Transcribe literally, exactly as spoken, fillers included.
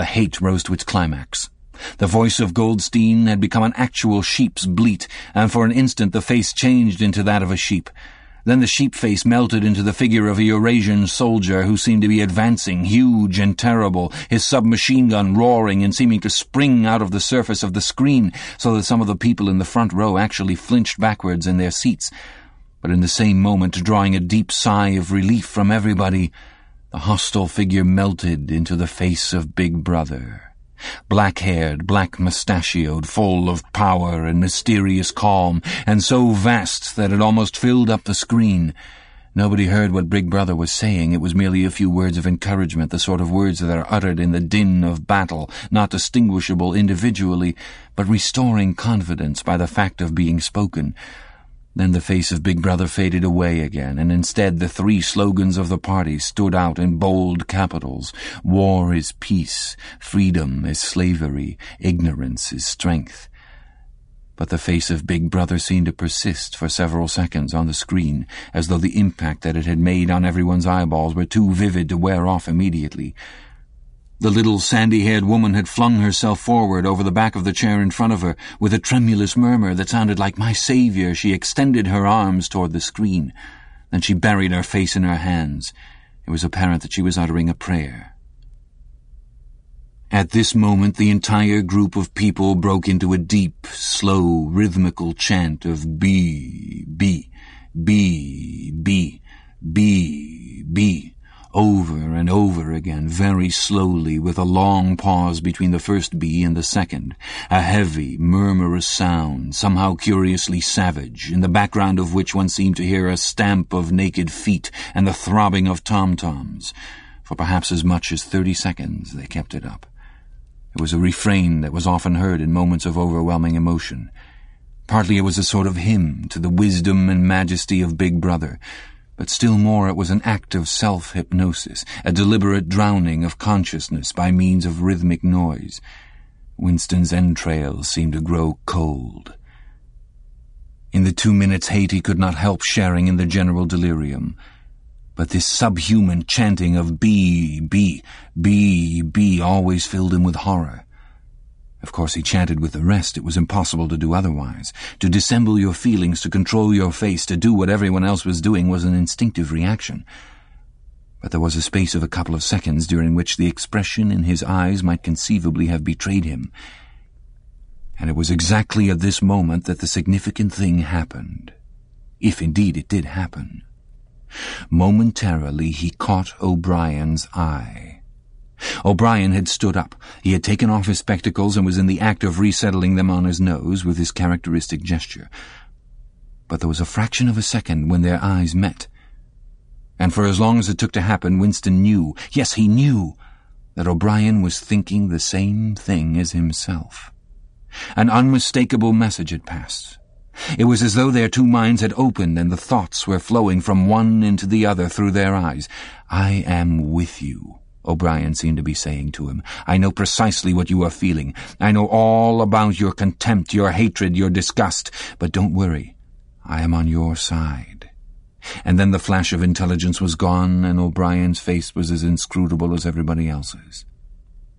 The hate rose to its climax. The voice of Goldstein had become an actual sheep's bleat, and for an instant the face changed into that of a sheep. Then the sheep face melted into the figure of a Eurasian soldier who seemed to be advancing, huge and terrible, his submachine gun roaring and seeming to spring out of the surface of the screen, so that some of the people in the front row actually flinched backwards in their seats. But in the same moment, drawing a deep sigh of relief from everybody, the hostile figure melted into the face of Big Brother. Black-haired, black-mustachioed, full of power and mysterious calm, and so vast that it almost filled up the screen. Nobody heard what Big Brother was saying. It was merely a few words of encouragement, the sort of words that are uttered in the din of battle, not distinguishable individually, but restoring confidence by the fact of being spoken. Then the face of Big Brother faded away again, and instead the three slogans of the party stood out in bold capitals. War is peace, freedom is slavery, ignorance is strength. But the face of Big Brother seemed to persist for several seconds on the screen, as though the impact that it had made on everyone's eyeballs were too vivid to wear off immediately. The little sandy-haired woman had flung herself forward over the back of the chair in front of her. With a tremulous murmur that sounded like "My Saviour," she extended her arms toward the screen. Then she buried her face in her hands. It was apparent that she was uttering a prayer. At this moment, the entire group of people broke into a deep, slow, rhythmical chant of B, B, B, B, B, B. Over and over again, very slowly, with a long pause between the first B and the second, a heavy, murmurous sound, somehow curiously savage, in the background of which one seemed to hear a stamp of naked feet and the throbbing of tom-toms. For perhaps as much as thirty seconds they kept it up. It was a refrain that was often heard in moments of overwhelming emotion. Partly it was a sort of hymn to the wisdom and majesty of Big Brother, but still more it was an act of self-hypnosis, a deliberate drowning of consciousness by means of rhythmic noise. Winston's entrails seemed to grow cold. In the two minutes' hate he could not help sharing in the general delirium. But this subhuman chanting of B, B, B, B always filled him with horror. Of course, he chanted with the rest. It was impossible to do otherwise. To dissemble your feelings, to control your face, to do what everyone else was doing was an instinctive reaction. But there was a space of a couple of seconds during which the expression in his eyes might conceivably have betrayed him. And it was exactly at this moment that the significant thing happened. If indeed it did happen. Momentarily he caught O'Brien's eye. O'Brien had stood up. He had taken off his spectacles and was in the act of resettling them on his nose with his characteristic gesture. But there was a fraction of a second when their eyes met. And for as long as it took to happen, Winston knew, yes, he knew, that O'Brien was thinking the same thing as himself. An unmistakable message had passed. It was as though their two minds had opened and the thoughts were flowing from one into the other through their eyes. "I am with you," O'Brien seemed to be saying to him. "I know precisely what you are feeling. I know all about your contempt, your hatred, your disgust. But don't worry. I am on your side." And then the flash of intelligence was gone, and O'Brien's face was as inscrutable as everybody else's.